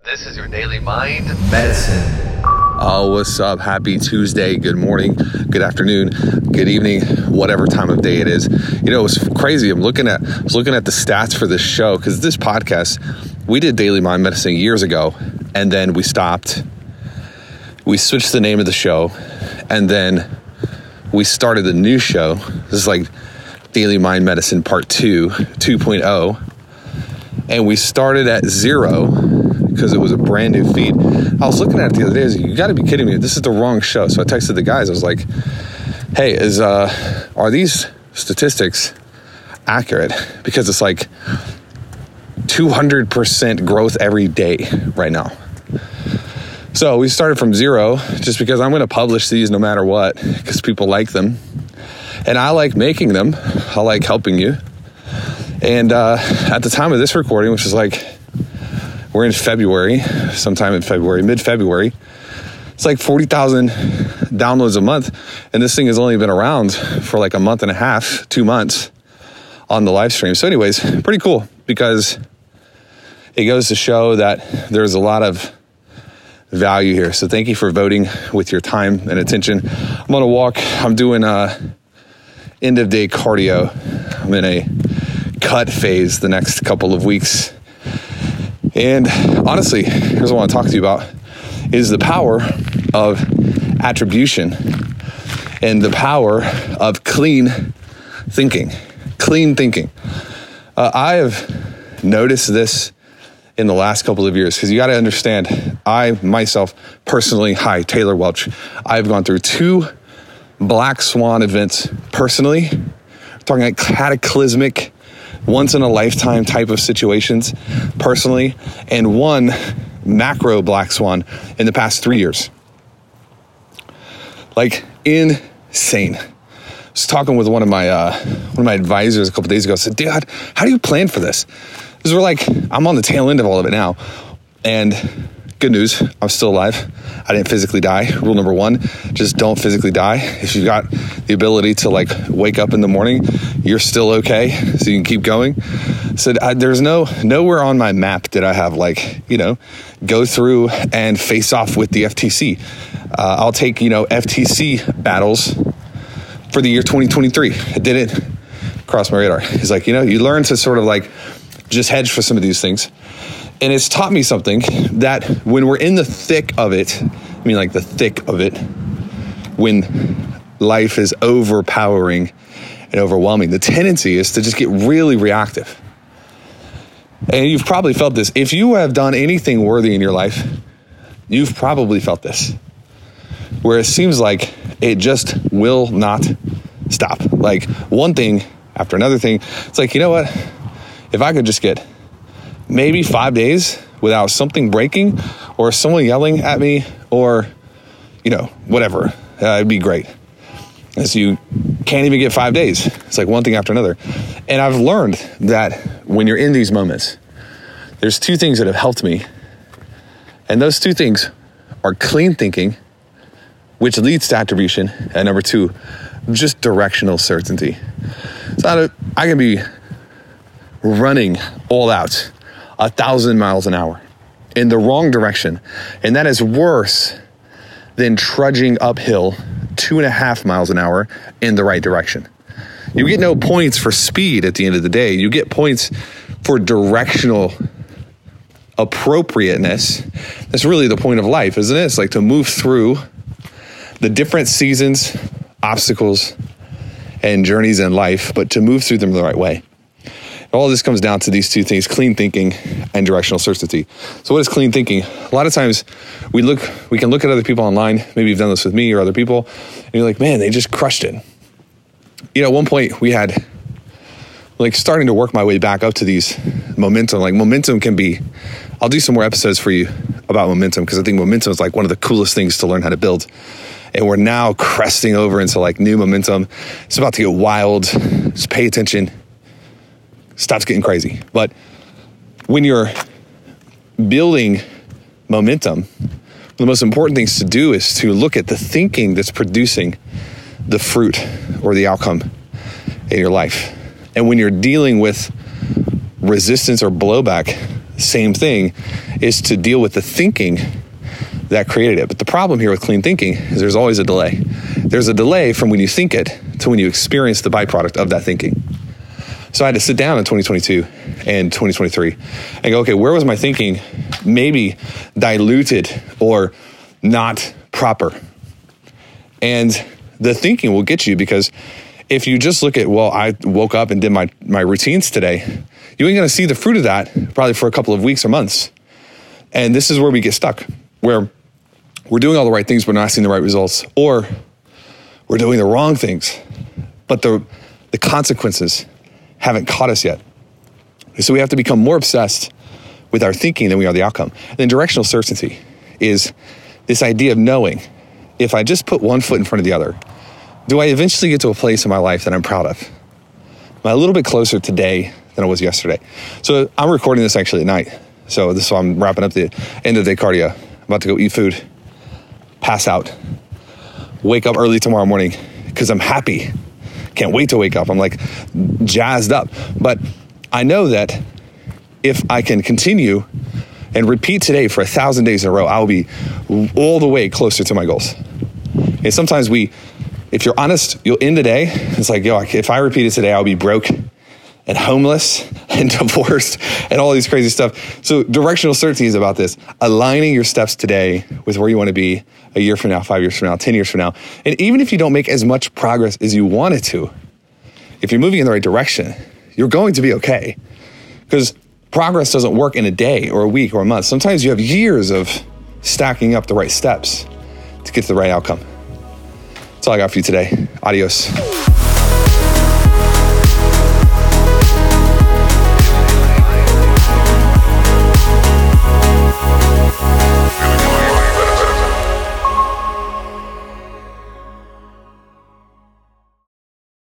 This is your Daily Mind Medicine. Oh, what's up? Happy Tuesday. Good morning, good afternoon, good evening, whatever time of day it is. You know, it was crazy. I was looking at the stats for this show because this podcast, we did Daily Mind Medicine years ago, and then we stopped. We switched the name of the show, and then we started the new show. This is like Daily Mind Medicine Part 2.0. And we started at 0 because it was a brand new feed. I was looking at it the other day. I was like, you got to be kidding me. This is the wrong show. So I texted the guys. I was like, hey, are these statistics accurate? Because it's like 200% growth every day right now. So we started from 0 just because I'm going to publish these no matter what because people like them. And I like making them. I like helping you. And at the time of this recording, which is like, we're in February, sometime in February, mid-February, it's like 40,000 downloads a month. And this thing has only been around for like a month and a half, 2 months on the live stream. So anyways, pretty cool because it goes to show that there's a lot of value here. So thank you for voting with your time and attention. I'm on a walk. I'm doing end of day cardio. I'm in a cut phase the next couple of weeks. And honestly, here's what I want to talk to you about is the power of attribution and the power of clean thinking. Clean thinking. I have noticed this in the last couple of years because you got to understand, I myself personally, hi, Taylor Welch. I've gone through 2 black swan events personally. We're talking like cataclysmic, once in a lifetime type of situations personally, and 1 macro black swan in the past 3 years. Like insane. I was talking with one of my advisors a couple days ago. I said, Dad, how do you plan for this? Because we're like, I'm on the tail end of all of it now. And good news, I'm still alive. I didn't physically die. Rule number 1, just don't physically die. If you've got the ability to like wake up in the morning, you're still okay. So you can keep going. So there's nowhere on my map did I have like, go through and face off with the FTC. I'll take, FTC battles for the year 2023. It didn't cross my radar. He's like, you learn to sort of like just hedge for some of these things. And it's taught me something that when we're in the thick of it, the thick of it, when life is overpowering and overwhelming, the tendency is to just get really reactive. And you've probably felt this. If you have done anything worthy in your life, you've probably felt this, where it seems like it just will not stop. Like one thing after another thing. It's like, you know what? If I could just get maybe 5 days without something breaking or someone yelling at me or, whatever, it'd be great. And so you can't even get 5 days. It's like one thing after another. And I've learned that when you're in these moments, there's 2 things that have helped me. And those 2 things are clean thinking, which leads to attribution. And number 2, just directional certainty. So I can be running all out 1,000 miles an hour in the wrong direction. And that is worse than trudging uphill 2.5 miles an hour in the right direction. You get no points for speed at the end of the day. You get points for directional appropriateness. That's really the point of life, isn't it? It's like to move through the different seasons, obstacles, and journeys in life, but to move through them the right way. All this comes down to these 2 things, clean thinking and directional certainty. So what is clean thinking? A lot of times we can look at other people online. Maybe you've done this with me or other people. And you're like, man, they just crushed it. At one point we had starting to work my way back up to these momentum. Like momentum can be, I'll do some more episodes for you about momentum because I think momentum is like one of the coolest things to learn how to build. And we're now cresting over into like new momentum. It's about to get wild. Just pay attention. Stops getting crazy. But when you're building momentum, one of the most important things to do is to look at the thinking that's producing the fruit or the outcome in your life. And when you're dealing with resistance or blowback, same thing, is to deal with the thinking that created it. But the problem here with clean thinking is there's always a delay. There's a delay from when you think it to when you experience the byproduct of that thinking. So I had to sit down in 2022 and 2023 and go, okay, where was my thinking maybe diluted or not proper? And the thinking will get you, because if you just look at, well, I woke up and did my routines today, you ain't gonna see the fruit of that probably for a couple of weeks or months. And this is where we get stuck, where we're doing all the right things, but not seeing the right results, or we're doing the wrong things, but the consequences haven't caught us yet. So we have to become more obsessed with our thinking than we are the outcome. And then directional certainty is this idea of knowing, if I just put one foot in front of the other, do I eventually get to a place in my life that I'm proud of? Am I a little bit closer today than I was yesterday? So I'm recording this actually at night. So I'm wrapping up the end of the day cardio. I'm about to go eat food, pass out, wake up early tomorrow morning because I'm happy. Can't wait to wake up. I'm like jazzed up. But I know that if I can continue and repeat today for 1,000 days in a row, I'll be all the way closer to my goals. And sometimes if you're honest, you'll end the day. It's like, if I repeat it today, I'll be broke and homeless and divorced and all these crazy stuff. So directional certainty is about this, aligning your steps today with where you want to be a year from now, 5 years from now, 10 years from now. And even if you don't make as much progress as you wanted to, if you're moving in the right direction, you're going to be okay. Because progress doesn't work in a day or a week or a month. Sometimes you have years of stacking up the right steps to get to the right outcome. That's all I got for you today. Adios.